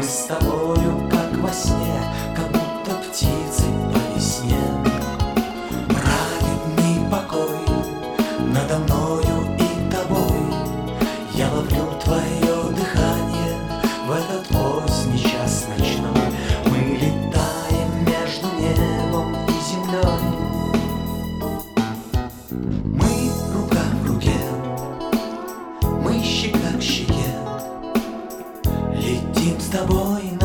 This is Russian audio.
с тобою, как во сне, как будто птицы по весне. Праведный покой надо мною и тобой. Я ловлю твое дыхание в этот поздний час ночной. Мы летаем между небом и землей. Мы рука в руке, мы щека к щеке, летим с тобой